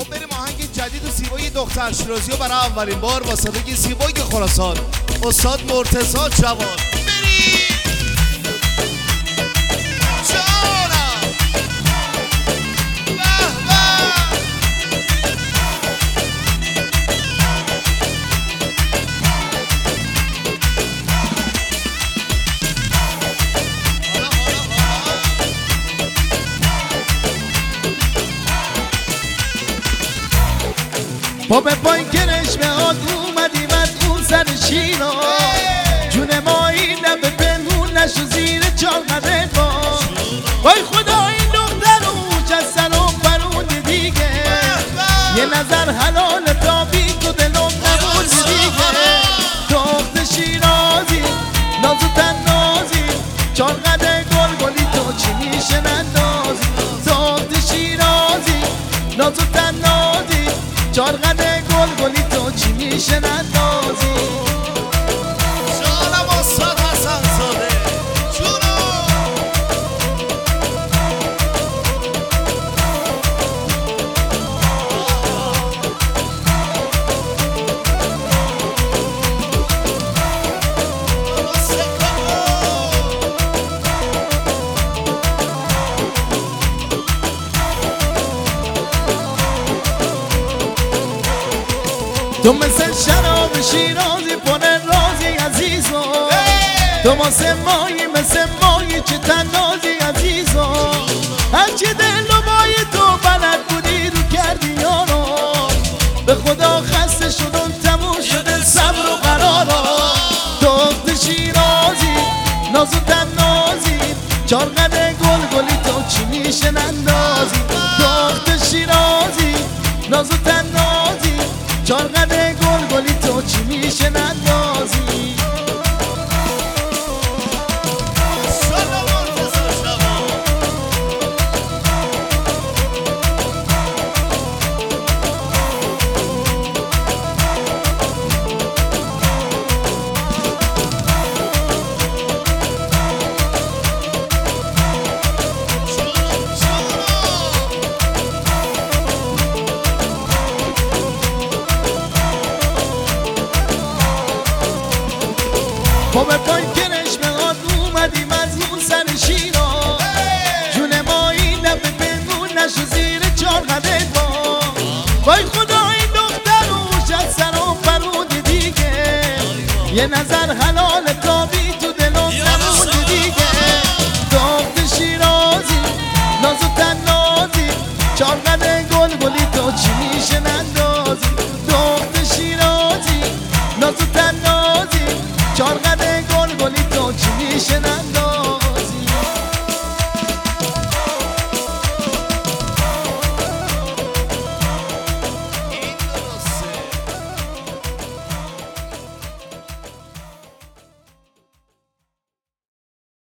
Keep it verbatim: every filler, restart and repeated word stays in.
خب بریم آهنگ جدید و زیبای دختر شیرازی رو برای اولین بار با صدای زیبای خراسان استاد مرتضی جواد بریم. با به پای کرشمه آد اومدیم از اون سر شیرا جون ما این نبه پنهون نشو زیر چاقده با وای خدا این دختر اوچ از سلام فرود دیگه یه نظر حلال تا بی تو دلم نبود دیگه دخت شیرازی نازو تنازی چاقده گل گلی تو چی میشه نندازی دخت شیرازی نازو تنازی چارقده گل گلی تو چی میشه نندازی شالم استاد حسن زاده جونو تو مثل شراب شیرازی پره رازی عزیزو تو واسه مایی مثل مایی چه تنازی عزیزو هرچی دل و مای تو بلد بودی رو کردی یارو به خدا خسته شدم تموم شده صبر و قرارا دخت شیرازی نازو تنازی چارقده گل گلی تو چی میشه نندازی دخت شیرازی نازو تنازی چارقده گل گلی تو چی میشه نندازی با به پای کرشمه آد اومدیم از اون سر شیرا جون ما این نبه پنهون نشو زیر چارقده با وای خدا این دختر اوش از سر و فرود دیگه یه نظر حلال تا بی تو دلم نمود دیگه دخت شیرازی نازو تنازی چارقده گل گلی تو چی میشه نندازی دخت شیرازی نازو تنازی چارقده گل گلی تو چی میشه نندازی